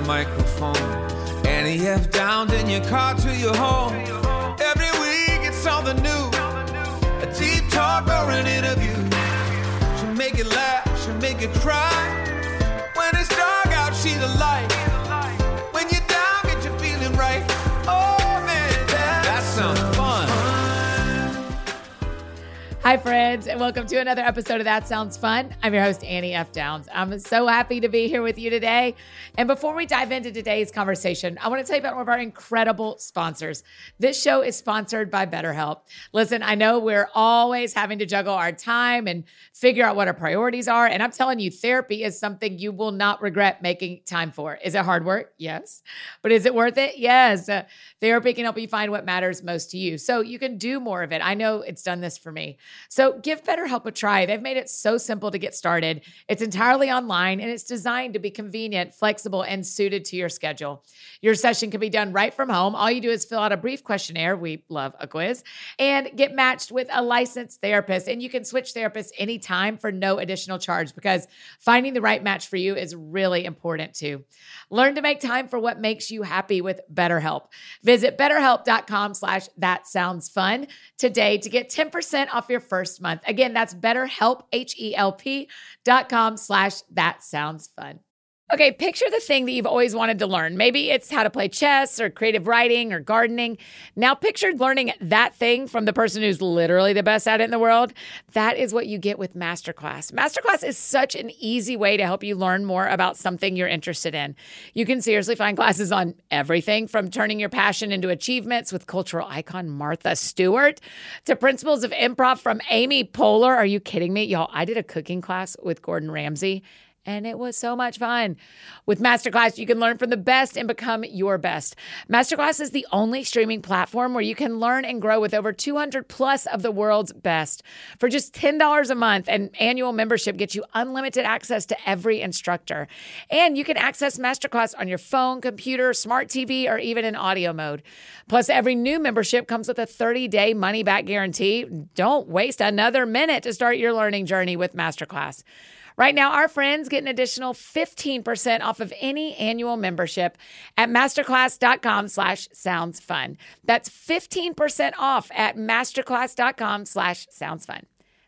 microphone. Annie F. Downs in your car to your home. Every week it's something new. A deep talk or an interview. She'll make you laugh, she'll make you cry. When it's dark out, she's a light. When you're down, get you feeling right. Oh man, that sounds fun. Hi, friends, and welcome to another episode of That Sounds Fun. I'm your host, Annie F. Downs. I'm so happy to be here with you today. And before we dive into today's conversation, I want to tell you about one of our incredible sponsors. This show is sponsored by BetterHelp. Listen, I know we're always having to juggle our time and figure out what our priorities are. And I'm telling you, therapy is something you will not regret making time for. Is it hard work? Yes. But is it worth it? Yes. Therapy can help you find what matters most to you, so you can do more of it. I know it's done this for me. So give BetterHelp a try. They've made it so simple to get started. It's entirely online, and it's designed to be convenient, flexible, and suited to your schedule. Your session can be done right from home. All you do is fill out a brief questionnaire. We love a quiz. And get matched with a licensed therapist. And you can switch therapists anytime for no additional charge, because finding the right match for you is really important too. Learn to make time for what makes you happy with BetterHelp. Visit BetterHelp.com/thatsoundsfun today to get 10% off your first month. Again, that's BetterHelp, HELP.com/thatsoundsfun. Okay, picture the thing that you've always wanted to learn. Maybe it's how to play chess or creative writing or gardening. Now picture learning that thing from the person who's literally the best at it in the world. That is what you get with Masterclass. Masterclass is such an easy way to help you learn more about something you're interested in. You can seriously find classes on everything from turning your passion into achievements with cultural icon Martha Stewart to principles of improv from Amy Poehler. Are you kidding me? Y'all, I did a cooking class with Gordon Ramsay, and it was so much fun. With Masterclass, you can learn from the best and become your best. Masterclass is the only streaming platform where you can learn and grow with over 200 plus of the world's best. For just $10 a month, an annual membership gets you unlimited access to every instructor. And you can access Masterclass on your phone, computer, smart TV, or even in audio mode. Plus, every new membership comes with a 30-day money-back guarantee. Don't waste another minute to start your learning journey with Masterclass. Right now, our friends get an additional 15% off of any annual membership at masterclass.com/soundsfun. That's 15% off at masterclass.com/soundsfun.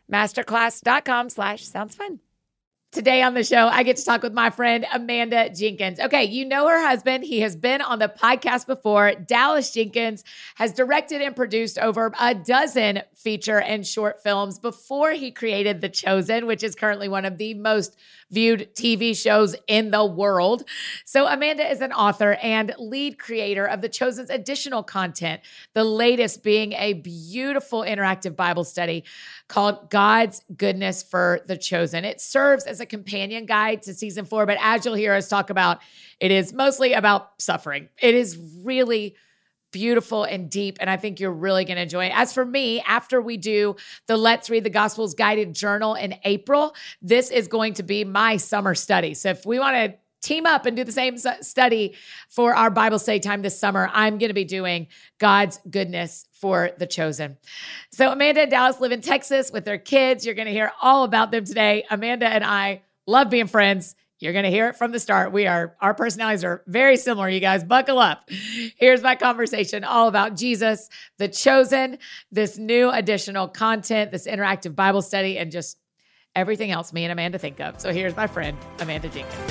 Masterclass.com/soundsfun. Today on the show, I get to talk with my friend, Amanda Jenkins. Okay, you know her husband. He has been on the podcast before. Dallas Jenkins has directed and produced over a dozen feature and short films before he created The Chosen, which is currently one of the most viewed TV shows in the world. So Amanda is an author and lead creator of The Chosen's additional content, the latest being a beautiful interactive Bible study called God's Goodness for The Chosen. It serves as a companion guide to season 4, but as you'll hear us talk about, it is mostly about suffering. It is really beautiful and deep, and I think you're really going to enjoy it. As for me, after we do the Let's Read the Gospels guided journal in April, this is going to be my summer study. So if we want to team up and do the same study for our Bible study time this summer, I'm going to be doing God's Goodness for The Chosen. So Amanda and Dallas live in Texas with their kids. You're going to hear all about them today. Amanda and I love being friends. You're going to hear it from the start. Our personalities are very similar, you guys. Buckle up. Here's my conversation all about Jesus, The Chosen, this new additional content, this interactive Bible study, and just everything else me and Amanda think of. So here's my friend, Amanda Jenkins.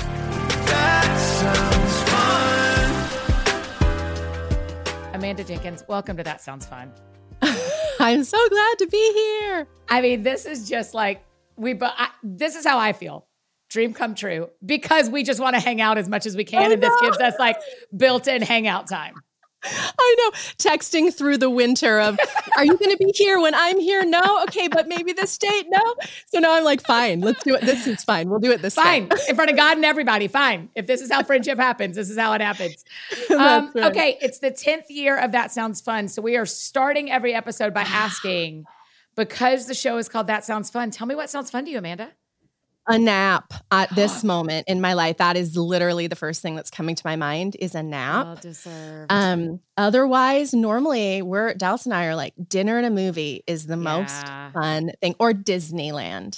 That sounds fun. Amanda Jenkins, welcome to That Sounds Fun. I'm so glad to be here. I mean, this is just like, this is how I feel. Dream come true, because we just want to hang out as much as we can. And this gives us like built-in hangout time. I know. Texting through the winter of, are you going to be here when I'm here? No. Okay. But maybe this date? No. So now I'm like, fine, let's do it. This is fine. We'll do it this Fine. time. In front of God and everybody. Fine. If this is how friendship happens, this is how it happens. That's right. Okay. It's the 10th year of That Sounds Fun. So we are starting every episode by asking, because the show is called That Sounds Fun, tell me what sounds fun to you, Amanda. A nap at this moment in my life. That is literally the first thing that's coming to my mind is a nap. Well deserved. Otherwise, normally Dallas and I are like dinner and a movie is the most fun thing, or Disneyland.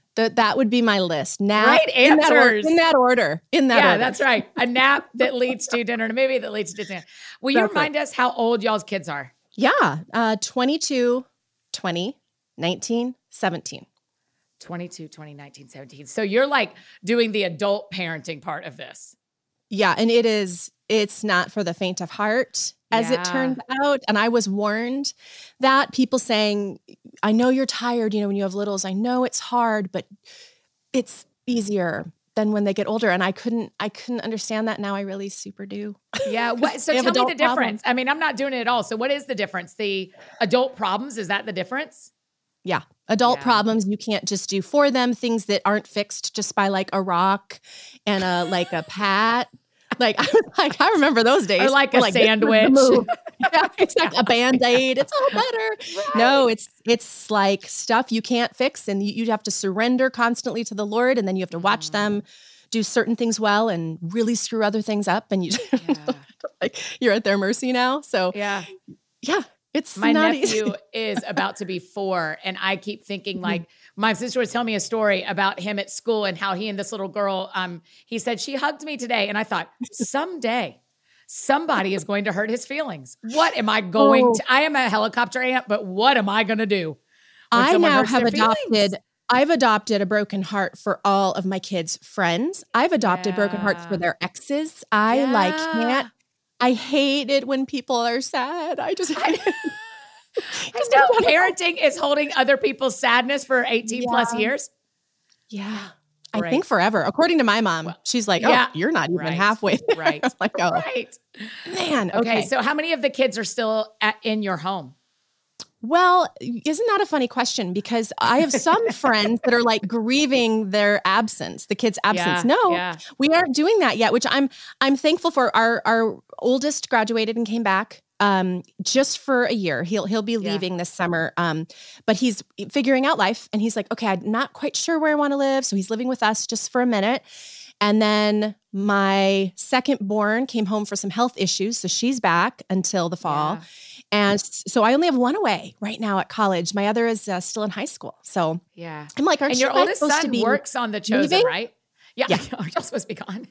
That would be my list. Nap. Right answers. In that order. Yeah, that's right. A nap that leads to dinner and a movie that leads to dinner. Will you remind us how old y'all's kids are? Yeah. 22, 20, 19, 17. 22, 20, 19, 17. So you're like doing the adult parenting part of this. Yeah. And it's not for the faint of heart, as it turns out. And I was warned that people saying, I know you're tired, when you have littles, I know it's hard, but it's easier than when they get older. And I couldn't understand that. Now I really super do. Yeah. So tell me the difference. I mean, I'm not doing it at all. So what is the difference? The adult problems, is that the difference? Yeah. Adult problems you can't just do for them, things that aren't fixed just by like a rock and a pat. I remember those days. Or like a sandwich. Yeah, exactly. A Band-Aid. It's all better. Right. No, it's like stuff you can't fix, and you have to surrender constantly to the Lord, and then you have to watch them do certain things well and really screw other things up, and you're at their mercy now. So yeah. It's my not nephew easy. is about to be 4, and I keep thinking like my sister was telling me a story about him at school and how he and this little girl, he said, she hugged me today. And I thought, someday somebody is going to hurt his feelings. What am I going to? I am a helicopter aunt, but what am I going to do? I've adopted a broken heart for all of my kids' friends. I've adopted broken hearts for their exes. I hate it when people are sad. I just hate it. I know parenting is holding other people's sadness for 18 plus years. Yeah. Right. I think forever. According to my mom, she's like, you're not even halfway there. Right. Like, man. Okay. So how many of the kids are still in your home? Well, isn't that a funny question? Because I have some friends that are like grieving their absence, the kid's absence. We aren't doing that yet, which I'm thankful for. Our oldest graduated and came back just for a year. He'll be leaving this summer, but he's figuring out life, and he's like, okay, I'm not quite sure where I want to live, so he's living with us just for a minute. And then my second born came home for some health issues, so she's back until the fall. Yeah. And so I only have one away right now at college. My other is still in high school. So I'm like, and your oldest son works on The Chosen, right? Yeah. Aren't you supposed to be gone?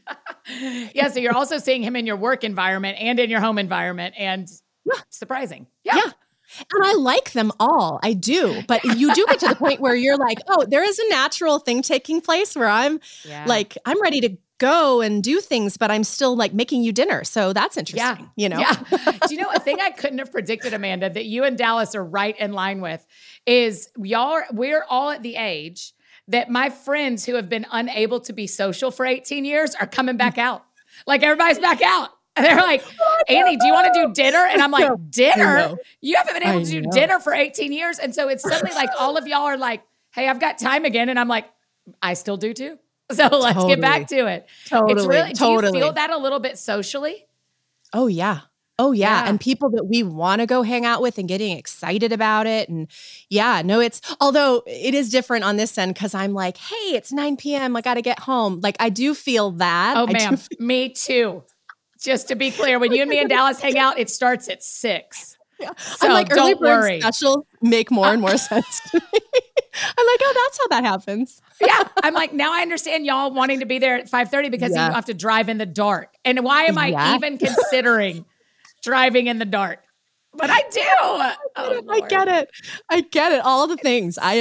So you're also seeing him in your work environment and in your home environment, and surprising. Yeah. And I like them all. I do. But you do get to the point where you're like, oh, there is a natural thing taking place where I'm like, I'm ready to go and do things, but I'm still like making you dinner. So that's interesting, Do you know, a thing I couldn't have predicted, Amanda, that you and Dallas are right in line with is we're all at the age that my friends who have been unable to be social for 18 years are coming back out. Like everybody's back out. And they're like, Annie, do you want to do dinner? And I'm like, dinner? You haven't been able to do dinner for 18 years. And so it's suddenly like all of y'all are like, hey, I've got time again. And I'm like, I still do too. So let's get back to it. Totally. Do you feel that a little bit socially? Oh, yeah. And people that we want to go hang out with and getting excited about it. And although it is different on this end because I'm like, hey, it's 9 p.m. I got to get home. Like I do feel that. Oh, ma'am. Me too. Just to be clear, when you and me and Dallas hang out, it starts at 6. Yeah. So I'm like, early bird specials make more and more sense to me. I'm like, oh, that's how that happens. I'm like, now I understand y'all wanting to be there at 5:30 because you have to drive in the dark. And why am I even considering driving in the dark? But I do. I get it. All the things. I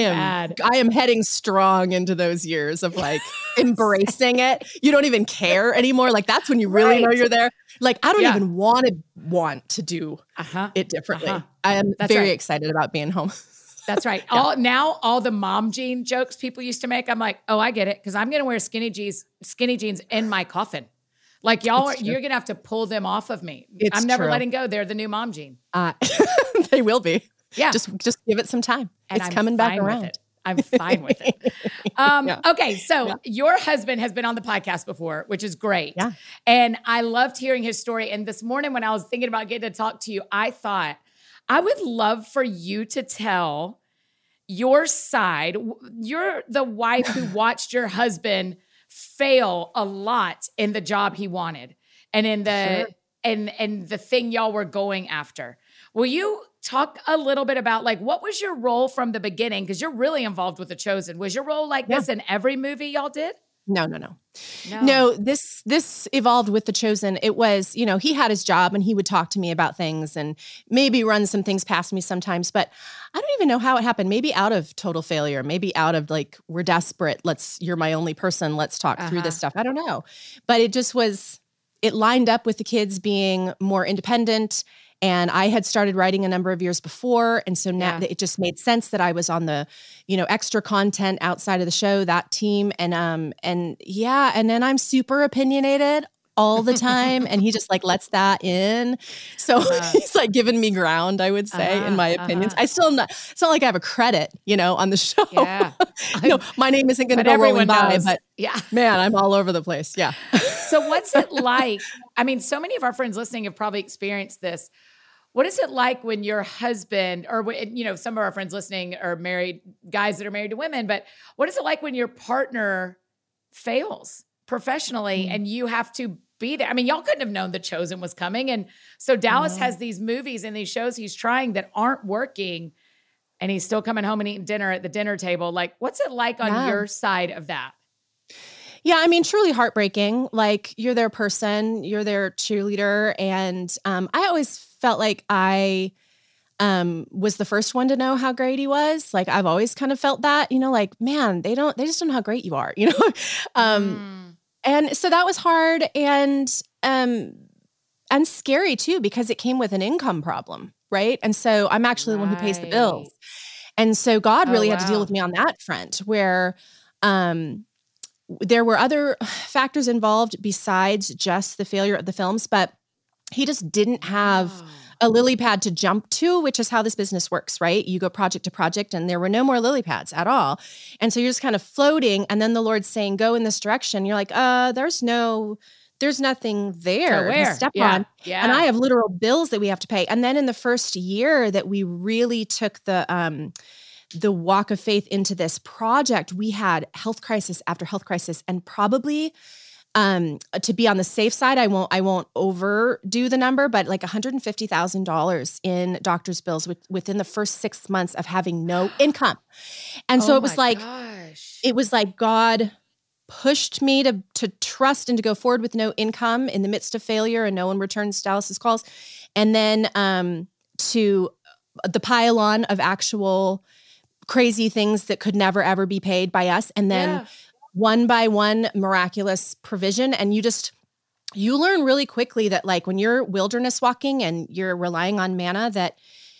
am heading strong into those years of like embracing it. You don't even care anymore. Like that's when you really know you're there. Like I don't even want to do it differently. I am very excited about being home. That's right. All the mom jean jokes people used to make, I'm like, oh, I get it. Because I'm going to wear skinny jeans in my coffin. Like you're going to have to pull them off of me. I'm never letting go. They're the new mom jean. They will be. Yeah. Just give it some time. It's coming back around. I'm fine with it. Okay. So your husband has been on the podcast before, which is great. Yeah. And I loved hearing his story. And this morning when I was thinking about getting to talk to you, I thought I would love for you to tell your side. You're the wife who watched your husband fail a lot in the job he wanted and in the and the thing y'all were going after. Will you talk a little bit about like, what was your role from the beginning? Because you're really involved with The Chosen. Was your role like this in every movie y'all did? No, this evolved with The Chosen. It was, you know, he had his job and he would talk to me about things and maybe run some things past me sometimes, but I don't even know how it happened. Maybe out of total failure, maybe out of like, we're desperate. You're my only person. Let's talk through this stuff. I don't know. But it just was, it lined up with the kids being more independent. And I had started writing a number of years before. And so now it just made sense that I was on the, you know, extra content outside of the show, that team. And then I'm super opinionated all the time. And he just like lets that in. So he's like giving me ground, I would say, in my opinions. It's not like I have a credit, you know, on the show. Yeah. No, my name isn't going to go rolling by, but man, I'm all over the place. Yeah. So what's it like? I mean, so many of our friends listening have probably experienced this. What is it like when your husband, or, you know, some of our friends listening are married, guys that are married to women, but what is it like when your partner fails professionally and you have to be there? I mean, y'all couldn't have known The Chosen was coming. And so Dallas has these movies and these shows he's trying that aren't working, and he's still coming home and eating dinner at the dinner table. Like, what's it like on your side of that? Yeah, I mean, truly heartbreaking. Like, you're their person, you're their cheerleader. And I always felt like I was the first one to know how great he was. Like, I've always kind of felt that, you know, like, man, they just don't know how great you are, you know? And so that was hard and scary too, because it came with an income problem, right? And so I'm actually the one who pays the bills. And so God really had to deal with me on that front, where there were other factors involved besides just the failure of the films, but he just didn't have a lily pad to jump to, which is how this business works, right? You go project to project, and there were no more lily pads at all. And so you're just kind of floating, and then the Lord's saying, go in this direction. You're like, there's nothing there to step on. Yeah. And I have literal bills that we have to pay. And then in the first year that we really took the walk of faith into this project, we had health crisis after health crisis, and probably to be on the safe side, I won't overdo the number, but like $150,000 in doctor's bills within the first 6 months of having no income. And so it was like God pushed me to trust and to go forward with no income in the midst of failure, and no one returns Dallas's calls. And then to the pile on of actual crazy things that could never, ever be paid by us. And then one by one, miraculous provision. And you learn really quickly that, like, when you're wilderness walking and you're relying on manna, that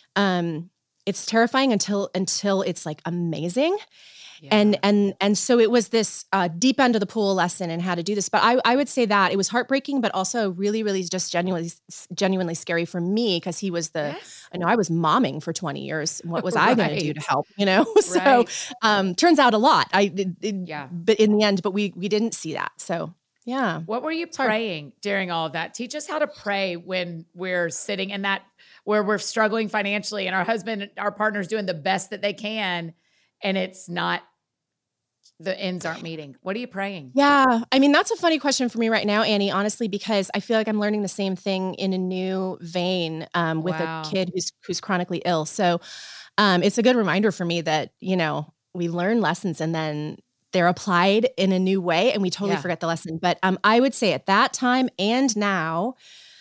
it's terrifying until it's like amazing. Yeah. And so it was this deep end of the pool lesson in how to do this. But I would say that it was heartbreaking, but also really, really just genuinely scary for me, because he was I know I was momming for 20 years. What was I going to do to help, you know? So turns out a lot. But in the end, but we didn't see that. So yeah. What were you praying during all of that? Teach us how to pray when we're sitting in that, where we're struggling financially and our partner's doing the best that they can, and it's not, the ends aren't meeting. What are you praying? Yeah. I mean, that's a funny question for me right now, Annie, honestly, because I feel like I'm learning the same thing in a new vein with a kid who's chronically ill. So it's a good reminder for me that, you know, we learn lessons and then they're applied in a new way and we totally forget the lesson. But I would say at that time and now,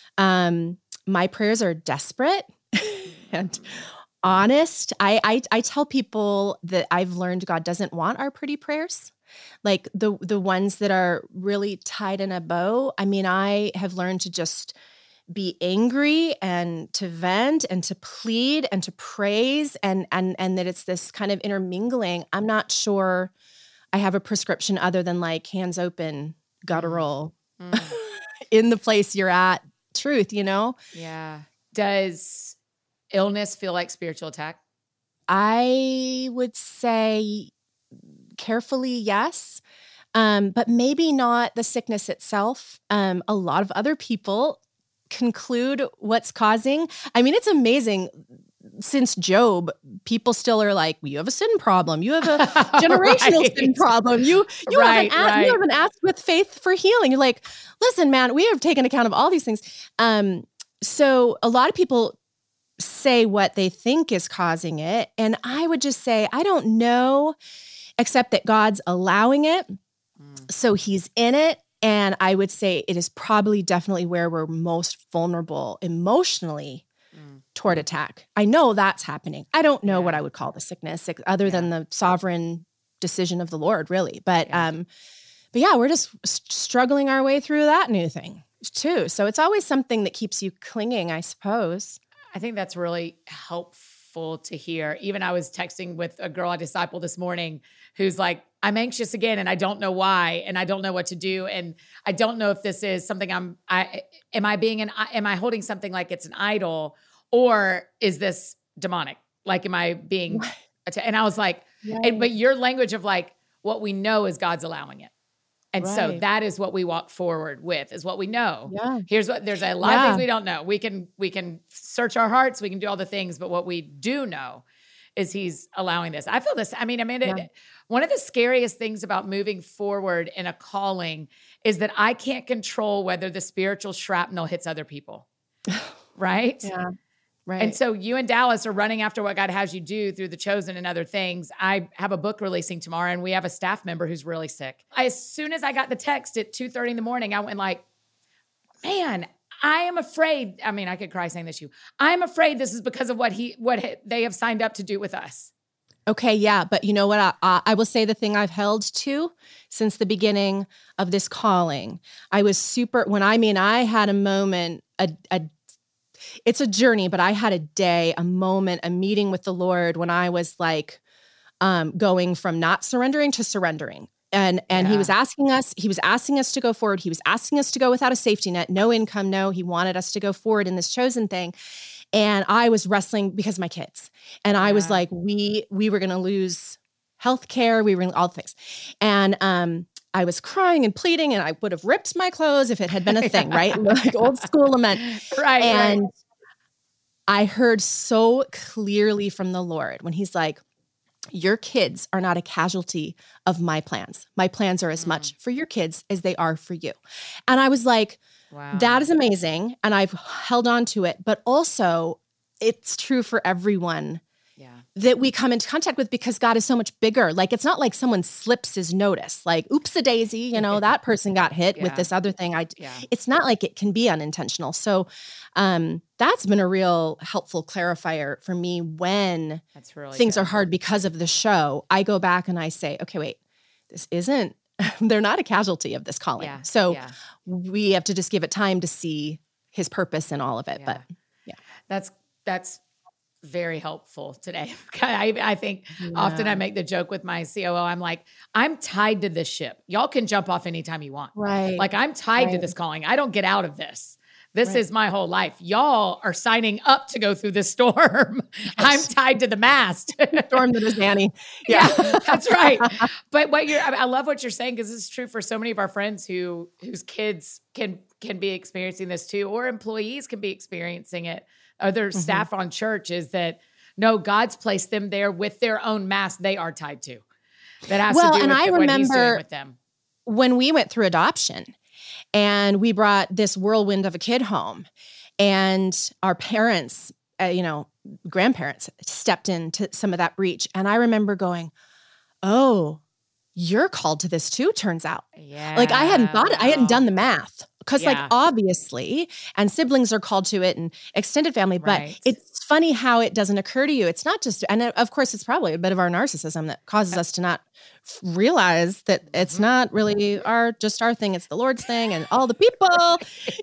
my prayers are desperate and honest. I tell people that I've learned God doesn't want our pretty prayers, like the ones that are really tied in a bow. I mean, I have learned to just be angry and to vent and to plead and to praise and that it's this kind of intermingling. I'm not sure I have a prescription other than like hands open, guttural, in the place you're at, truth, you know? Yeah. Does illness feel like spiritual attack? I would say carefully, yes. But maybe not the sickness itself. A lot of other people conclude what's causing. I mean, it's amazing. since Job, people still are like, you have a sin problem. You have a generational sin problem. You haven't asked with faith for healing. You're like, listen, man, we have taken account of all these things. So a lot of people say what they think is causing it. And I would just say, I don't know, except that God's allowing it. So he's in it. And I would say it is probably definitely where we're most vulnerable emotionally toward attack. I know that's happening. I don't know what I would call the sickness other than the sovereign decision of the Lord, really. But yeah, we're just struggling our way through that new thing too. So it's always something that keeps you clinging, I suppose. I think that's really helpful to hear. Even I was texting with a girl I discipled this morning who's like, I'm anxious again and I don't know why and I don't know what to do. And I don't know if this is something am I holding something like it's an idol, or is this demonic? Like, am I being, and I was like, but your language of like, what we know is God's allowing it. And so that is what we walk forward with, is what we know. Yeah. There's a lot of things we don't know. We can search our hearts, we can do all the things, but what we do know is he's allowing this. I feel this. I mean, Amanda, one of the scariest things about moving forward in a calling is that I can't control whether the spiritual shrapnel hits other people. Right? Yeah. Right. And so you and Dallas are running after what God has you do through The Chosen and other things. I have a book releasing tomorrow, and we have a staff member who's really sick. As soon as I got the text at 2:30 in the morning, I went like, man, I am afraid. I mean, I could cry saying this to you. I'm afraid this is because of what they have signed up to do with us. Okay, yeah. But you know what? I will say the thing I've held to since the beginning of this calling. I was I had a moment, it's a journey, but I had a moment, a meeting with the Lord when I was like going from not surrendering to surrendering. And he was asking us to go forward. He was asking us to go without a safety net, no income, he wanted us to go forward in this chosen thing. And I was wrestling because of my kids. And I was like, we were going to lose healthcare. We were all the things. And I was crying and pleading, and I would have ripped my clothes if it had been a thing, right? Like old school lament. Right. And I heard so clearly from the Lord when he's like, your kids are not a casualty of my plans. My plans are as much for your kids as they are for you. And I was like, wow, that is amazing. And I've held on to it, but also it's true for everyone that we come into contact with, because God is so much bigger. Like, it's not like someone slips his notice, like, oops, a daisy, that person got hit with this other thing. It's not like it can be unintentional. So that's been a real helpful clarifier for me when things are hard because of the show. I go back and I say, okay, wait, they're not a casualty of this calling. Yeah. So we have to just give it time to see his purpose in all of it. Yeah. But that's very helpful today. I think often I make the joke with my COO. I'm like, I'm tied to this ship. Y'all can jump off anytime you want. Right. Like, I'm tied to this calling. I don't get out of this. This is my whole life. Y'all are signing up to go through this storm. I'm tied to the mast. Storm that is Annie. Yeah, that's right. But I love what you're saying, because this is true for so many of our friends whose kids can be experiencing this too, or employees can be experiencing it. Other staff on church, is that no, God's placed them there with their own mast they are tied to. That has to do with what he's doing with them. When we went through adoption and we brought this whirlwind of a kid home, and our parents, grandparents stepped into some of that breach. And I remember going, oh, you're called to this too, turns out. Yeah. Like, I hadn't done the math. Because obviously, and siblings are called to it, and extended family, but it's funny how it doesn't occur to you. It's not just, and of course it's probably a bit of our narcissism that causes us to not realize that it's not really our thing. It's the Lord's thing, and all the people,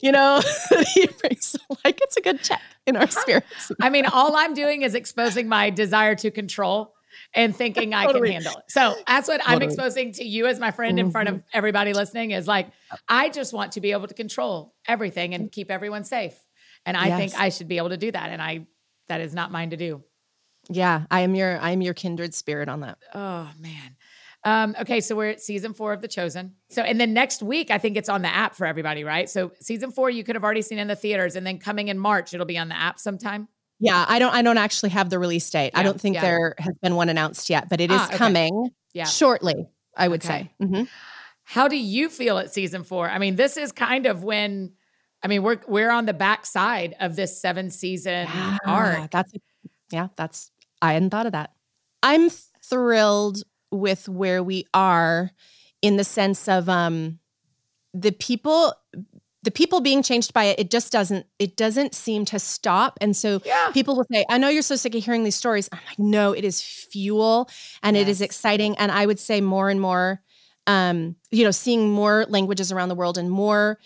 he brings, like, it's a good check in our spirits. I mean, all I'm doing is exposing my desire to control and thinking I can handle it. So that's what I'm exposing to you as my friend in front of everybody listening, is like, I just want to be able to control everything and keep everyone safe. And I think I should be able to do that. And that is not mine to do. Yeah. I am your kindred spirit on that. Oh man. Okay. So we're at season 4 of The Chosen. So, and then next week, I think it's on the app for everybody, right? So season 4, you could have already seen in the theaters, and then coming in March, it'll be on the app sometime. Yeah, I don't actually have the release date. I don't think there has been one announced yet, but it is coming shortly, I would say. Mm-hmm. How do you feel at season 4? I mean, this is kind of when, I mean, we're on the backside of this 7-season arc. I hadn't thought of that. I'm thrilled with where we are in the sense of the people being changed by it. It doesn't seem to stop. And so people will say, I know you're so sick of hearing these stories. I'm like, no, it is fuel and it is exciting. And I would say more and more, seeing more languages around the world and more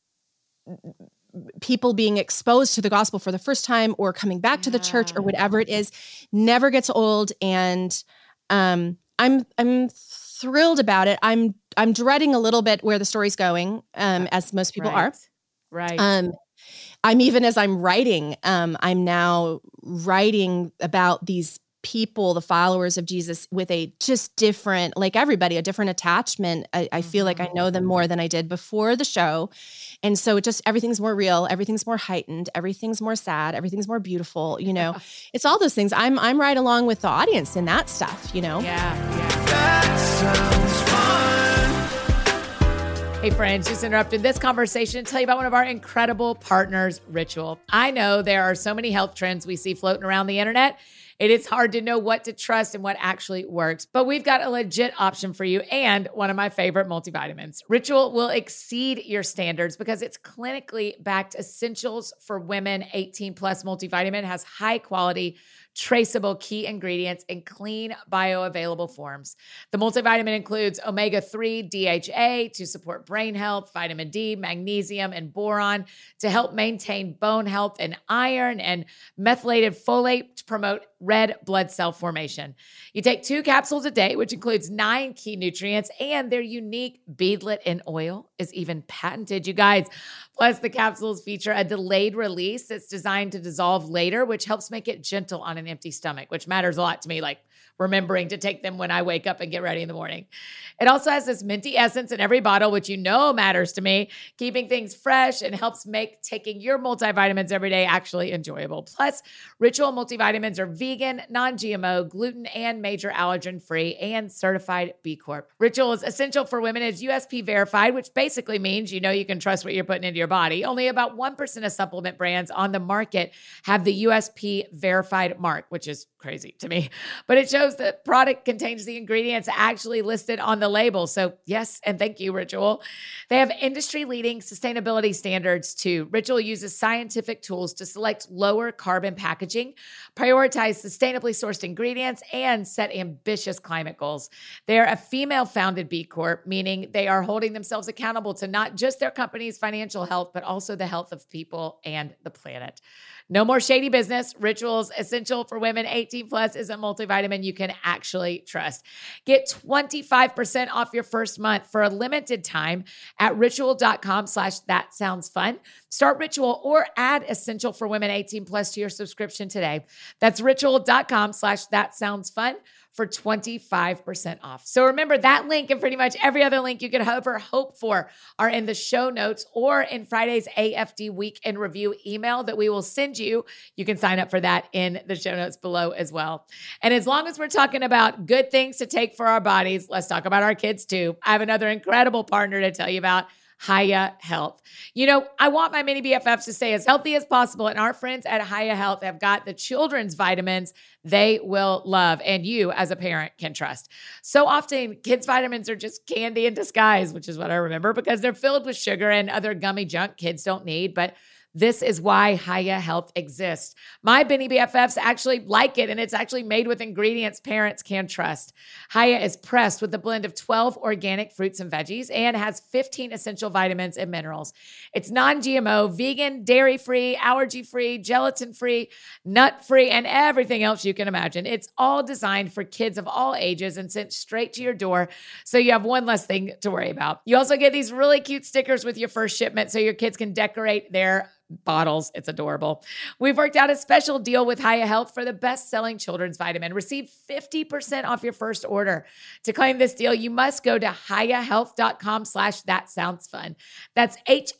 people being exposed to the gospel for the first time or coming back to the church or whatever it is, never gets old. And I'm thrilled about it. I'm dreading a little bit where the story's going, as most people are. Right. I'm even as I'm writing, I'm now writing about these people, the followers of Jesus, with a just different, like everybody, a different attachment. I feel like I know them more than I did before the show. And so everything's more real, everything's more heightened, everything's more sad, everything's more beautiful, It's all those things. I'm right along with the audience in that stuff, Yeah. That sounds fun. Hey friends, just interrupted this conversation to tell you about one of our incredible partners, Ritual. I know there are so many health trends we see floating around the internet. It is hard to know what to trust and what actually works, but we've got a legit option for you and one of my favorite multivitamins. Ritual will exceed your standards because it's clinically backed essentials for women 18 plus multivitamin, has high quality, traceable key ingredients in clean, bioavailable forms. The multivitamin includes omega-3 DHA to support brain health, vitamin D, magnesium, and boron to help maintain bone health, and iron and methylated folate to promote red blood cell formation. You take 2 capsules a day, which includes 9 key nutrients, and their unique beadlet in oil is even patented, you guys. Plus, the capsules feature a delayed release that's designed to dissolve later, which helps make it gentle on an empty stomach, which matters a lot to me, like remembering to take them when I wake up and get ready in the morning. It also has this minty essence in every bottle, which matters to me, keeping things fresh and helps make taking your multivitamins every day actually enjoyable. Plus, Ritual multivitamins are vegan, non-GMO, gluten, and major allergen-free, and certified B Corp. Ritual is essential for women, is USP verified, which basically means you can trust what you're putting into your body. Only about 1% of supplement brands on the market have the USP verified mark, which is crazy to me. But it shows that product contains the ingredients actually listed on the label. So yes, and thank you, Ritual. They have industry-leading sustainability standards too. Ritual uses scientific tools to select lower carbon packaging, prioritize sustainably sourced ingredients, and set ambitious climate goals. They're a female-founded B Corp, meaning they are holding themselves accountable to not just their company's financial health, but also the health of people and the planet. No more shady business. Ritual's essential for women 18 plus is a multivitamin you can actually trust. Get 25% off your first month for a limited time at ritual.com/thatsoundsfun. Start Ritual or add Essential for Women 18 plus to your subscription today. That's ritual.com/thatsoundsfun for 25% off. So remember, that link and pretty much every other link you could ever hope for are in the show notes or in Friday's AFD Week in Review email that we will send you. You can sign up for that in the show notes below as well. And as long as we're talking about good things to take for our bodies, let's talk about our kids too. I have another incredible partner to tell you about, Hiya Health. I want my mini BFFs to stay as healthy as possible, and our friends at Hiya Health have got the children's vitamins they will love and you as a parent can trust. So often, kids' vitamins are just candy in disguise, which is what I remember, because they're filled with sugar and other gummy junk kids don't need, but this is why Hiya Health exists. My Benny BFFs actually like it, and it's actually made with ingredients parents can trust. Hiya is pressed with a blend of 12 organic fruits and veggies and has 15 essential vitamins and minerals. It's non-GMO, vegan, dairy-free, allergy-free, gelatin-free, nut-free, and everything else you can imagine. It's all designed for kids of all ages and sent straight to your door, so you have one less thing to worry about. You also get these really cute stickers with your first shipment so your kids can decorate their bottles. It's adorable. We've worked out a special deal with Hiya Health for the best-selling children's vitamin. Receive 50% off your first order. To claim this deal, you must go to hiyahealth.com/thatsoundsfun. That's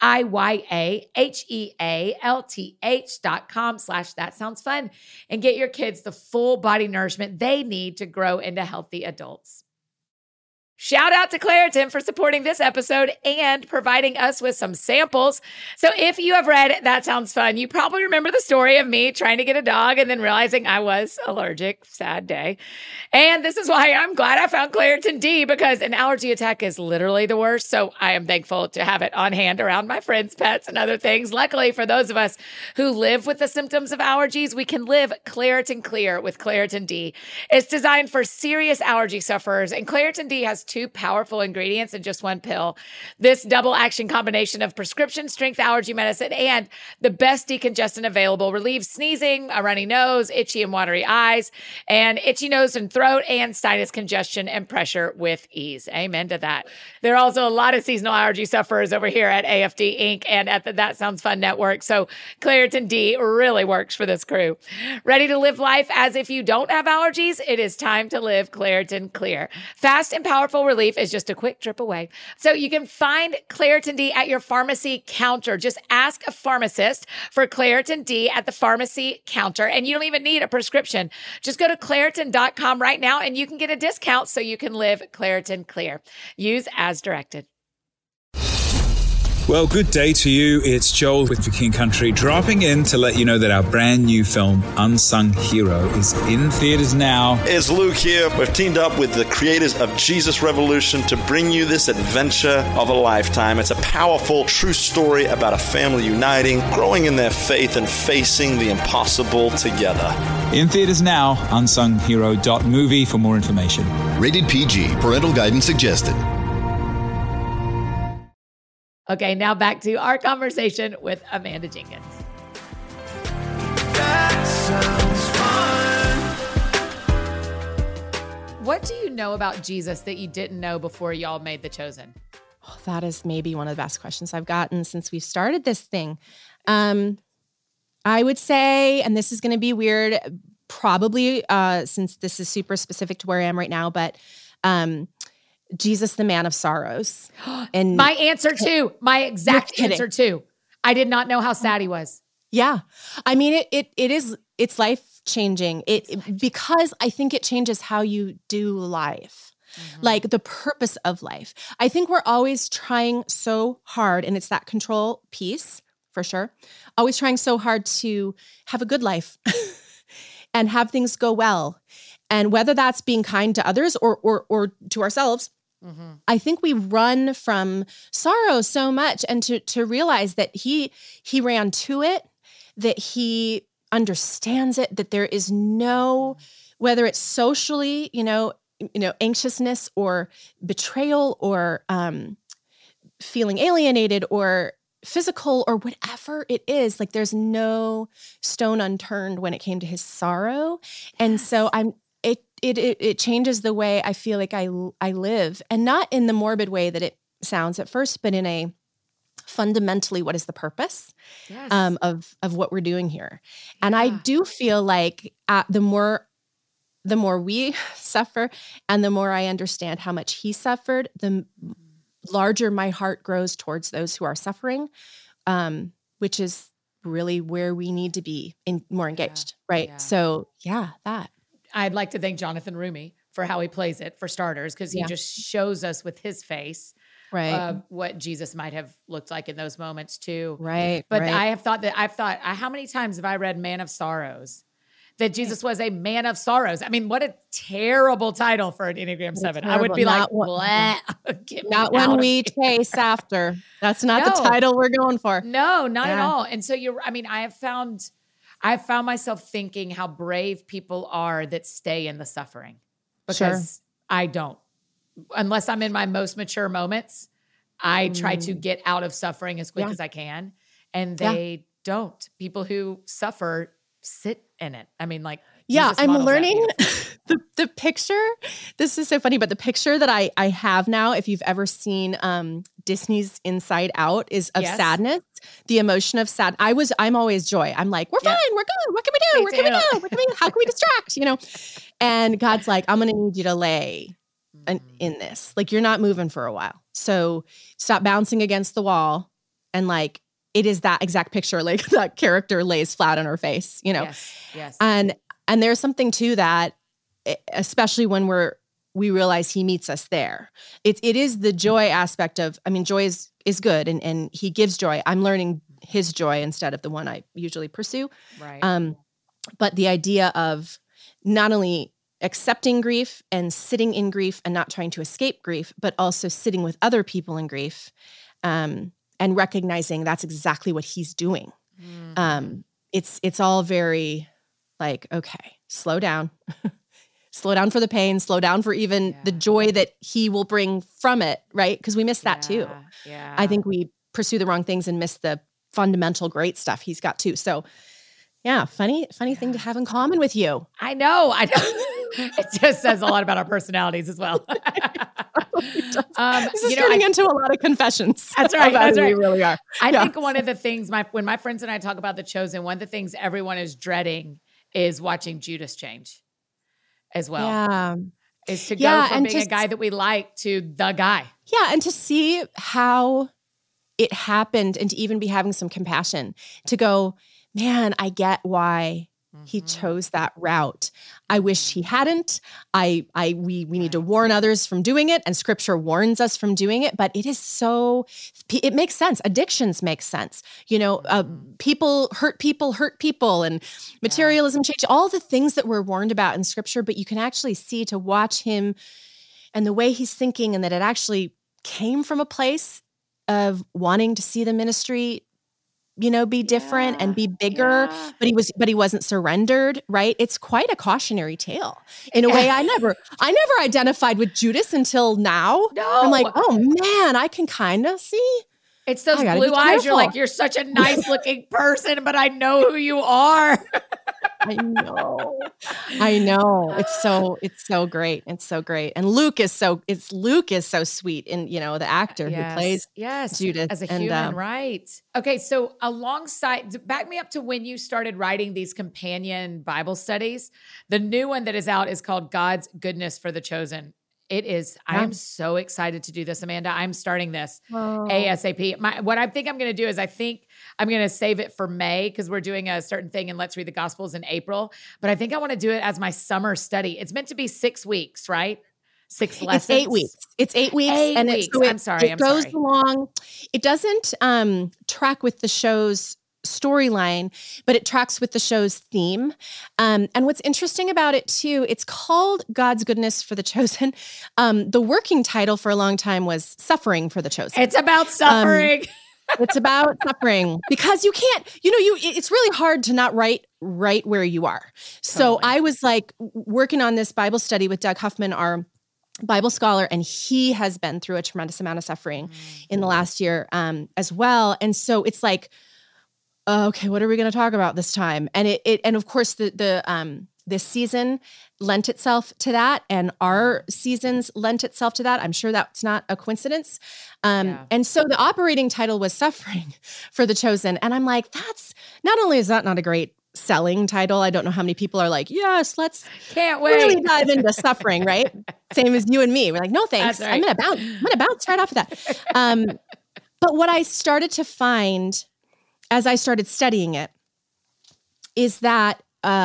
HIYAHEALTH.com/thatsoundsfun and get your kids the full body nourishment they need to grow into healthy adults. Shout out to Claritin for supporting this episode and providing us with some samples. So if you have read That Sounds Fun, you probably remember the story of me trying to get a dog and then realizing I was allergic. Sad day. And this is why I'm glad I found Claritin D, because an allergy attack is literally the worst. So I am thankful to have it on hand around my friends' pets and other things. Luckily, for those of us who live with the symptoms of allergies, we can live Claritin Clear with Claritin D. It's designed for serious allergy sufferers, and Claritin D has 2 powerful ingredients in just one pill. This double action combination of prescription strength allergy medicine and the best decongestant available relieves sneezing, a runny nose, itchy and watery eyes, and itchy nose and throat, and sinus congestion and pressure with ease. Amen to that. There are also a lot of seasonal allergy sufferers over here at AFD Inc. and at the That Sounds Fun Network. So Claritin D really works for this crew. Ready to live life as if you don't have allergies? It is time to live Claritin Clear. Fast and powerful relief is just a quick trip away. So you can find Claritin D at your pharmacy counter. Just ask a pharmacist for Claritin D at the pharmacy counter, and you don't even need a prescription. Just go to Claritin.com right now and you can get a discount so you can live Claritin Clear. Use as directed. Well, good day to you. It's Joel with The King Country, dropping in to let you know that our brand new film, Unsung Hero, is in theaters now. It's Luke here. We've teamed up with the creators of Jesus Revolution to bring you this adventure of a lifetime. It's a powerful, true story about a family uniting, growing in their faith, and facing the impossible together. In theaters now, unsunghero.movie for more information. Rated PG. Parental guidance suggested. Okay, now back to our conversation with Amanda Jenkins. That sounds fun. What do you know about Jesus that you didn't know before y'all made The Chosen? Oh, that is maybe one of the best questions I've gotten since we've started this thing. I would say, and this is going to be weird, probably since this is super specific to where I am right now, but Jesus, the man of sorrows. And my answer too, my exact answer too. I did not know how sad he was. Yeah. I mean, it's life-changing. Because I think it changes how you do life. Mm-hmm. Like the purpose of life. I think we're always trying so hard, and it's that control piece for sure. Always trying so hard to have a good life and have things go well. And whether that's being kind to others or to ourselves, mm-hmm. I think we run from sorrow so much, and to realize that he ran to it, that he understands it, that there is no, whether it's socially, anxiousness or betrayal or feeling alienated or physical or whatever it is, like there's no stone unturned when it came to his sorrow. And so it changes the way I feel like I live, and not in the morbid way that it sounds at first, but in a fundamentally, what is the purpose of what we're doing here? Yeah. And I do feel like the more we suffer and the more I understand how much he suffered, the larger my heart grows towards those who are suffering, which is really where we need to be more engaged, right? Yeah. So that. I'd like to thank Jonathan Rumi for how he plays it, for starters, because he just shows us with his face what Jesus might have looked like in those moments too. Right. But I've thought, how many times have I read Man of Sorrows? That Jesus was a man of sorrows. I mean, what a terrible title for an Enneagram 7. I would be not when we chase after. That's not the title we're going for. No, not at all. And so I've found myself thinking how brave people are that stay in the suffering, because I don't. Unless I'm in my most mature moments, I try to get out of suffering as quick as I can. And they don't. People who suffer sit in it. I mean, like, yeah, Jesus I'm models that learning beautifully. the picture. This is so funny, but the picture that I have now, if you've ever seen Disney's Inside Out, is of sadness, the emotion of sad. I'm always joy. I'm like, we're fine, we're good. What can we do? Where can we go? What can we? How can we distract? You know? And God's like, I'm going to need you to lay in this. Like, you're not moving for a while, so stop bouncing against the wall. And like, it is that exact picture. Like, that character lays flat on her face. You know? Yes. And there's something to that, especially when we realize he meets us there. It is the joy aspect of, I mean, joy is good and he gives joy. I'm learning his joy instead of the one I usually pursue. Right. But the idea of not only accepting grief and sitting in grief and not trying to escape grief, but also sitting with other people in grief, and recognizing that's exactly what he's doing. Mm-hmm. It's all very like, okay, slow down. Slow down for the pain, slow down for even the joy that he will bring from it, right? Because we miss that too. Yeah. I think we pursue the wrong things and miss the fundamental great stuff he's got too. So yeah, funny thing to have in common with you. I know. It just says a lot about our personalities as well. This is turning into a lot of confessions. That's right. That's right. We really are. I think one of the things when my friends and I talk about The Chosen, one of the things everyone is dreading is watching Judas change as well. Yeah. Is to go from being a guy that we like to the guy. Yeah. And to see how it happened and to even be having some compassion to go, man, I get why he chose that route. I wish he hadn't. We need to warn others from doing it, and scripture warns us from doing it, but it makes sense. Addictions make sense. You know, people hurt people, and materialism change, all the things that we're warned about in scripture, but you can actually see to watch him and the way he's thinking, and that it actually came from a place of wanting to see the ministry, you know, be different and be bigger, but he wasn't surrendered, right? It's quite a cautionary tale in a way. I never identified with Judas until now. No. I'm like, oh man, I can kind of see. It's those blue eyes. You're like, you're such a nice looking person, but I know who you are. I know. It's so great. It's so great. And Luke is so sweet. And, you know, the actor who plays Judas as a human, right? Okay. So back me up to when you started writing these companion Bible studies. The new one that is out is called God's Goodness for the Chosen. It is. Yeah. I'm so excited to do this, Amanda. I'm starting this ASAP. What I think I'm going to do is I think I'm going to save it for May because we're doing a certain thing in Let's Read the Gospels in April. But I think I want to do it as my summer study. It's meant to be 6 weeks, right? 6 lessons. It's 8 weeks. It's 8 weeks. 8 weeks. It goes along. It doesn't track with the show's storyline, but it tracks with the show's theme. And what's interesting about it too, it's called God's Goodness for the Chosen. The working title for a long time was Suffering for the Chosen. It's about suffering. It's about suffering because you can't, it's really hard to not write right where you are. So I was like working on this Bible study with Doug Huffman, our Bible scholar, and he has been through a tremendous amount of suffering in the last year as well. And so it's like, okay, what are we going to talk about this time? And and of course this season lent itself to that, and our seasons lent itself to that. I'm sure that's not a coincidence. And so the operating title was Suffering for the Chosen. And I'm like, not only is that not a great selling title, I don't know how many people are like, yes, let's really dive into suffering, right? Same as you and me. We're like, no, thanks. Right. I'm going to bounce right off of that. But what I started to find as I started studying it is that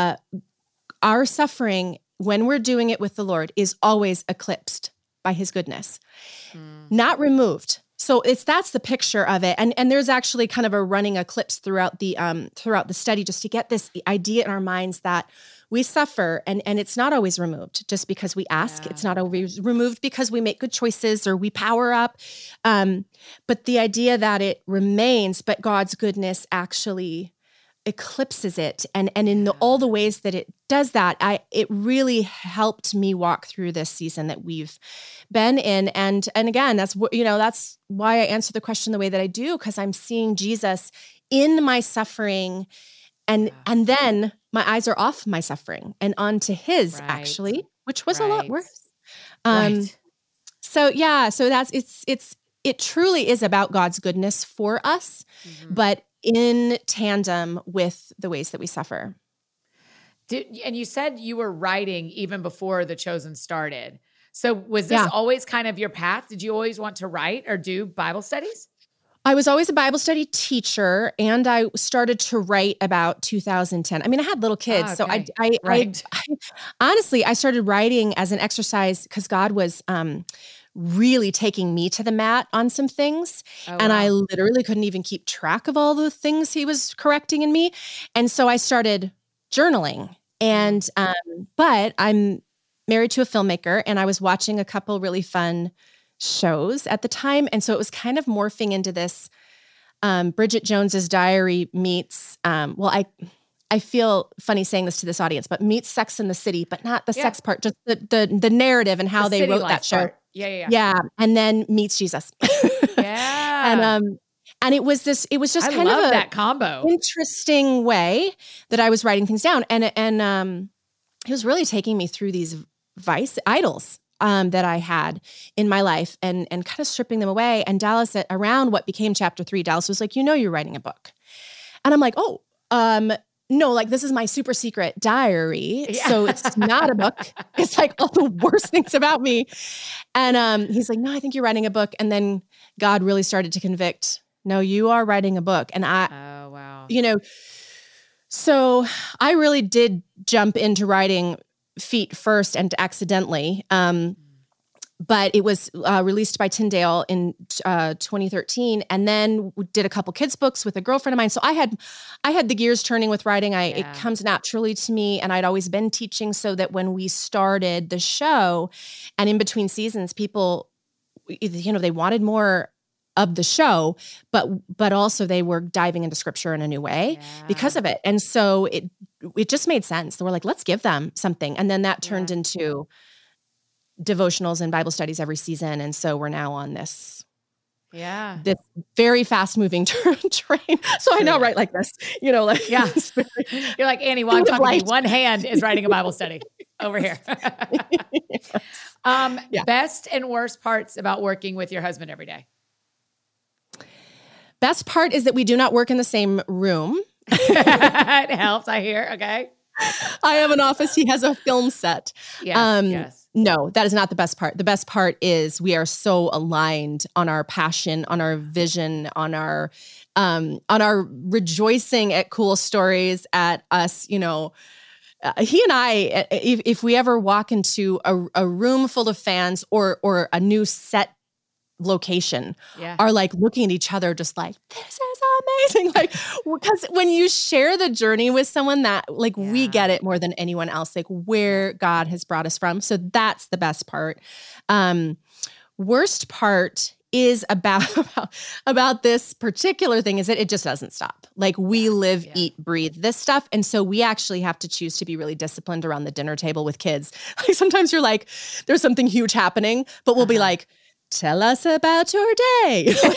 our suffering, when we're doing it with the Lord, is always eclipsed by his goodness, not removed. So that's the picture of it. And there's actually kind of a running eclipse throughout the study, just to get this idea in our minds that we suffer and it's not always removed just because we ask. Yeah. It's not always removed because we make good choices or we power up. But the idea that it remains, but God's goodness actually eclipses it. And in all the ways that it does that, it really helped me walk through this season that we've been in. And again, that's why I answer the question the way that I do, because I'm seeing Jesus in my suffering and then my eyes are off my suffering and onto his, actually, which was a lot worse. So it truly is about God's goodness for us, but in tandem with the ways that we suffer. And you said you were writing even before The Chosen started. So was this always kind of your path? Did you always want to write or do Bible studies? I was always a Bible study teacher, and I started to write about 2010. I mean, I had little kids, so I honestly, I started writing as an exercise because God was really taking me to the mat on some things. And I literally couldn't even keep track of all the things he was correcting in me. And so I started journaling. And, but I'm married to a filmmaker, and I was watching a couple really fun shows at the time. And so it was kind of morphing into this Bridget Jones's Diary meets, I feel funny saying this to this audience, but meets Sex and the City, but not the sex part, just the narrative and how they wrote that show. Part. Yeah. And then meets Jesus. And it was just kind of that combo. Interesting way that I was writing things down. And it was really taking me through these idols that I had in my life and kind of stripping them away. And Dallas, around what became chapter 3, Dallas was like, you're writing a book. And I'm like, no, like this is my super secret diary. Yeah. So it's not a book. It's like all the worst things about me. And he's like, no, I think you're writing a book. And then God really started to convict, no, you are writing a book. And so I really did jump into writing feet first and accidentally. But it was released by Tyndale in 2013, and then we did a couple kids' books with a girlfriend of mine. So I had the gears turning with writing. It comes naturally to me, and I'd always been teaching. So that when we started the show, and in between seasons, people, they wanted more of the show, but also they were diving into scripture in a new way because of it. And so it just made sense. So we're like, let's give them something, and then that turned into devotionals and Bible studies every season. And so we're now on this very fast moving train. So I now write like this, You're like, Annie, while I'm talking to you, one hand is writing a Bible study over here. Best and worst parts about working with your husband every day? Best part is that we do not work in the same room. It helps, I hear. Okay. I have an office. He has a film set. Yes. No, that is not the best part. The best part is we are so aligned on our passion, on our vision, on our rejoicing at cool stories, at us, he and I, if we ever walk into a room full of fans or a new set location, are like looking at each other just like, this is amazing. Like, because when you share the journey with someone, that like we get it more than anyone else, like where God has brought us from. So that's the best part. Worst part is about this particular thing is that it just doesn't stop. Like we live, eat, breathe this stuff. And so we actually have to choose to be really disciplined around the dinner table with kids. Like sometimes you're like, there's something huge happening, but we'll be like, tell us about your day. Still,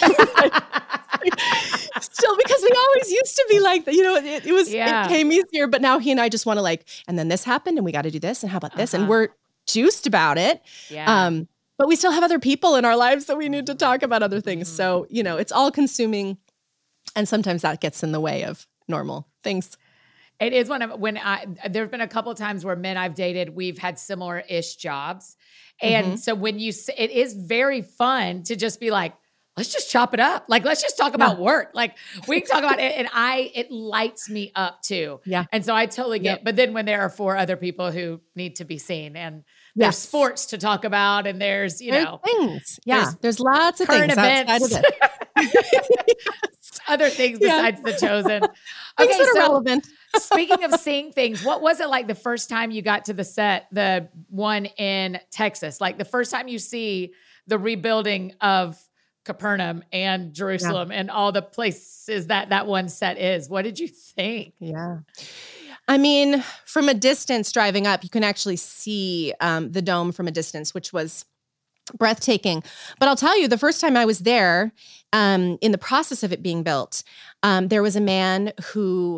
because we always used to be like, it came easier, but now he and I just want to like, and then this happened and we got to do this. And how about this? And we're juiced about it. Yeah. But we still have other people in our lives that we need to talk about other things. So, it's all consuming. And sometimes that gets in the way of normal things. It is there've been a couple of times where men I've dated, we've had similar-ish jobs. And so it is very fun to just be like, let's just chop it up. Like, let's just talk about work. Like we can talk about it. And it lights me up too. Yeah. And so I totally get, but then when there are 4 other people who need to be seen and there's sports to talk about and there's, things. Yeah. There's lots of current things events. outside of it. Other things besides The Chosen. Things that are relevant. Speaking of seeing things, what was it like the first time you got to the set, the one in Texas? Like the first time you see the rebuilding of Capernaum and Jerusalem and all the places that one set is. What did you think? Yeah. I mean, from a distance driving up, you can actually see the dome from a distance, which was breathtaking. But I'll tell you, the first time I was there, in the process of it being built, there was a man who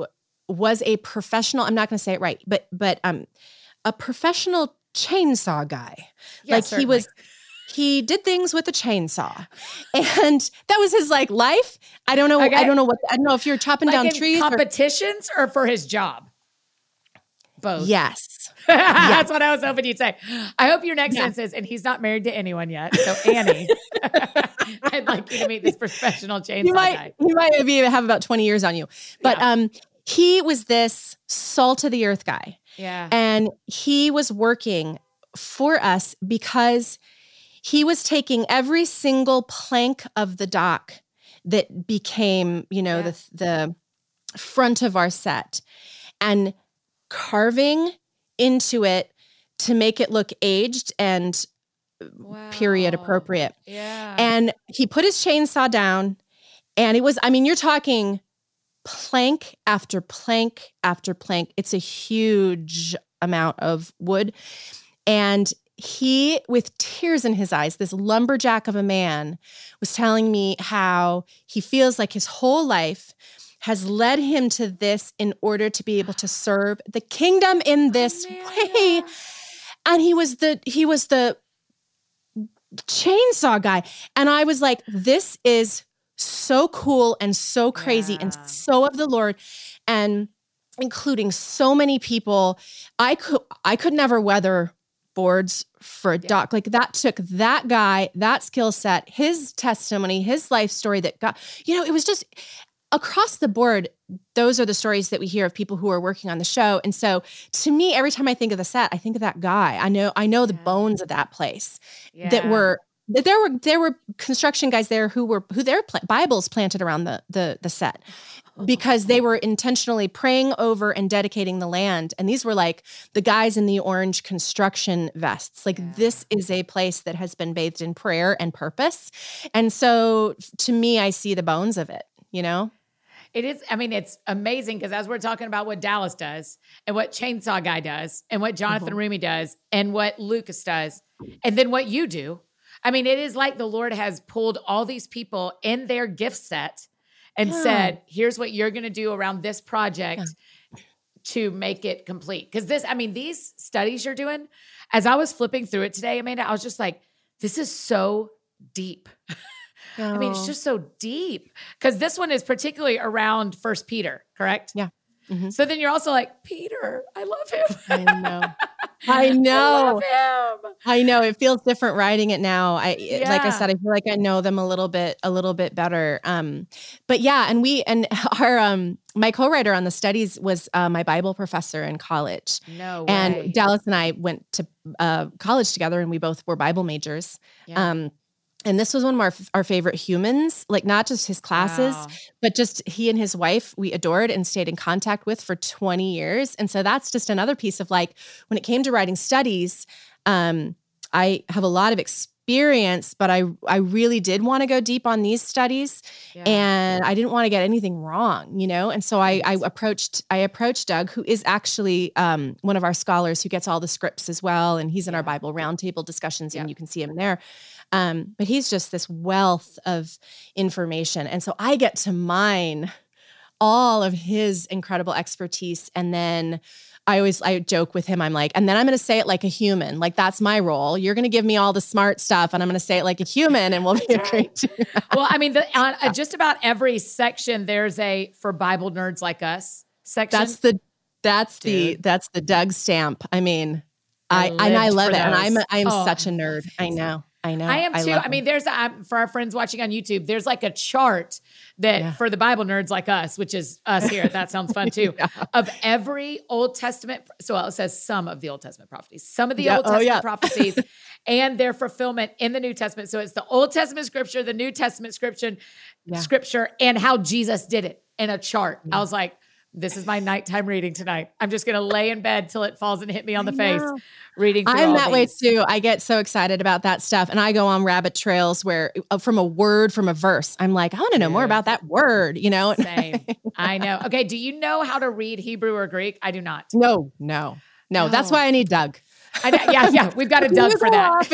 was a professional, I'm not going to say it right, but a professional chainsaw guy. Yeah, like certainly. He did things with a chainsaw, and that was his like life. I don't know. Okay. I don't know if you're chopping like down in trees. Competitions or for his job? Both. Yes. That's what I was hoping you'd say. I hope your next sentence is, and he's not married to anyone yet. So Annie, I'd like you to meet this professional chainsaw guy. He might have about 20 years on you, but he was this salt of the earth guy. Yeah. And he was working for us because he was taking every single plank of the dock that became, the front of our set and carving into it to make it look aged and period appropriate. Yeah. And he put his chainsaw down, and it was, you're talking plank after plank after plank. It's a huge amount of wood. And he, with tears in his eyes, this lumberjack of a man, was telling me how he feels like his whole life has led him to this in order to be able to serve the kingdom in this way. And he was the chainsaw guy. And I was like, this is so cool and so crazy and so of the Lord, and including so many people. I could never weather boards for a doc. Like that took that guy, that skill set, his testimony, his life story that got, it was just across the board. Those are the stories that we hear of people who are working on the show. And so to me, every time I think of the set, I think of that guy. I know the bones of that place there were construction guys there who their Bibles planted around the set, because they were intentionally praying over and dedicating the land. And these were like the guys in the orange construction vests. Like this is a place that has been bathed in prayer and purpose. And so to me, I see the bones of it, It is. It's amazing because as we're talking about what Dallas does and what Chainsaw Guy does and what Jonathan Rumi does and what Lucas does and then what you do, it is like the Lord has pulled all these people in their gift set and said, here's what you're going to do around this project to make it complete. Because these studies you're doing, as I was flipping through it today, Amanda, I was just like, this is so deep. It's just so deep. Because this one is particularly around 1 Peter, correct? Yeah. Mm-hmm. So then you're also like, Peter, I love him. I know. I love him. I know. It feels different writing it now. Like I said, I feel like I know them a little bit better. But yeah, and our my co-writer on the studies was my Bible professor in college. No way. And Dallas and I went to college together, and we both were Bible majors. Yeah. And this was one of our favorite humans, like not just his classes, but just he and his wife we adored and stayed in contact with for 20 years. And so that's just another piece of like, when it came to writing studies, I have a lot of experience, but I really did want to go deep on these studies, and I didn't want to get anything wrong, And so I approached Doug, who is actually one of our scholars who gets all the scripts as well. And he's in our Bible roundtable discussions, and you can see him there. But he's just this wealth of information. And so I get to mine all of his incredible expertise. And then I joke with him. I'm like, and then I'm going to say it like a human. Like that's my role. You're going to give me all the smart stuff, and I'm going to say it like a human, and we'll be a great team. Well, on just about every section, there's a for Bible nerds like us section. That's the Doug stamp. I love it. And I am such a nerd. I know. I am too. There's for our friends watching on YouTube, there's like a chart that for the Bible nerds like us, which is us here. That sounds fun too. Of every Old Testament. So it says some of the Old Testament prophecies, some of the Old Testament prophecies and their fulfillment in the New Testament. So it's the Old Testament scripture, the New Testament scripture, and how Jesus did it in a chart. I was like, this is my nighttime reading tonight. I'm just going to lay in bed till it falls and hit me on the face. Reading through I'm that way too. I get so excited about that stuff. And I go on rabbit trails where from a word, from a verse, I'm like, I want to know more about that word, Same. I know. Okay. Do you know how to read Hebrew or Greek? I do not. No. That's why I need Doug. Yeah. We've got a Doug for that.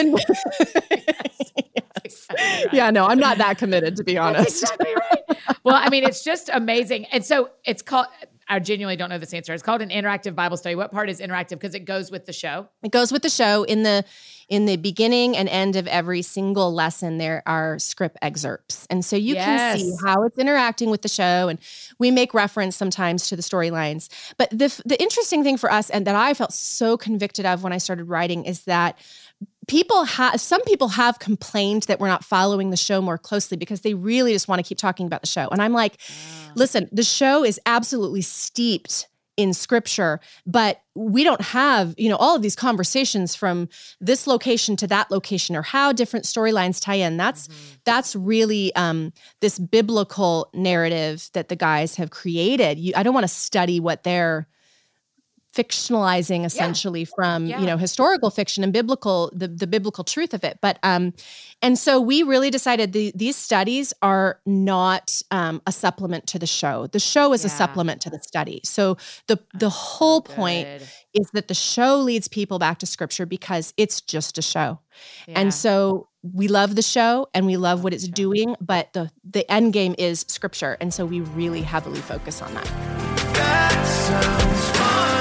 Right. Yeah, no, I'm not that committed, to be honest. That's exactly right. Well, it's just amazing. And so it's called, I genuinely don't know this answer. It's called an interactive Bible study. What part is interactive? Because it goes with the show. It goes with the show. In the beginning and end of every single lesson, there are script excerpts. And so you can see how it's interacting with the show. And we make reference sometimes to the storylines. But the interesting thing for us, and that I felt so convicted of when I started writing, is that some people have complained that we're not following the show more closely because they really just want to keep talking about the show. And I'm like, listen, the show is absolutely steeped in scripture, but we don't have, all of these conversations from this location to that location, or how different storylines tie in. That's really this biblical narrative that the guys have created. I don't want to study what they're fictionalizing essentially from, historical fiction and the biblical truth of it. But, and so we really decided these studies are not a supplement to the show. The show is a supplement to the study. So the whole point is that the show leads people back to scripture because it's just a show. Yeah. And so we love the show and we love what it's doing, but the end game is scripture. And so we really heavily focus on that. That sounds fun.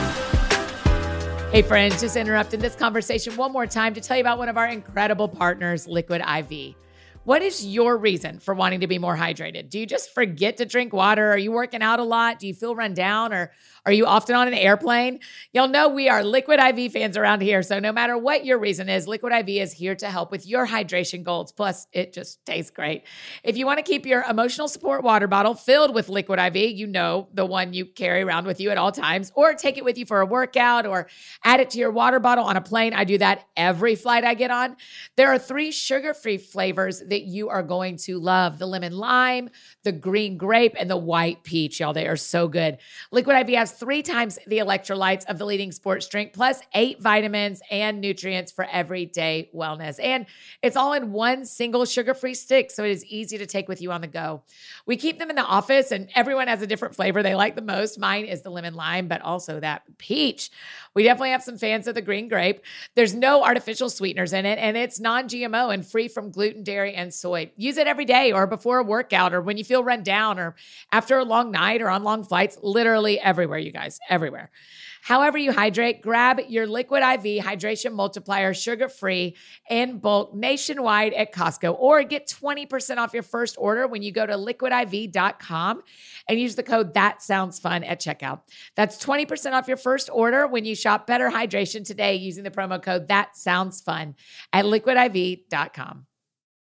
Hey friends, just interrupting this conversation one more time to tell you about one of our incredible partners, Liquid IV. What is your reason for wanting to be more hydrated? Do you just forget to drink water? Are you working out a lot? Do you feel run down? Or are you often on an airplane? Y'all know we are Liquid IV fans around here. So no matter what your reason is, Liquid IV is here to help with your hydration goals. Plus, it just tastes great. If you want to keep your emotional support water bottle filled with Liquid IV, the one you carry around with you at all times, or take it with you for a workout, or add it to your water bottle on a plane. I do that every flight I get on. There are 3 sugar-free flavors that you are going to love: the lemon lime, the green grape, and the white peach. Y'all, they are so good. Liquid IV has 3 times the electrolytes of the leading sports drink, plus 8 vitamins and nutrients for everyday wellness. And it's all in one single sugar-free stick, so it is easy to take with you on the go. We keep them in the office, and everyone has a different flavor they like the most. Mine is the lemon lime, but also that peach. We definitely have some fans of the green grape. There's no artificial sweeteners in it, and it's non-GMO and free from gluten, dairy, and soy. Use it every day or before a workout or when you feel run down or after a long night or on long flights, literally everywhere, you guys, everywhere. However you hydrate, grab your Liquid IV Hydration Multiplier sugar-free in bulk nationwide at Costco, or get 20% off your first order when you go to liquidiv.com and use the code ThatSoundsFun at checkout. That's 20% off your first order when you shop Better Hydration today using the promo code ThatSoundsFun at liquidiv.com.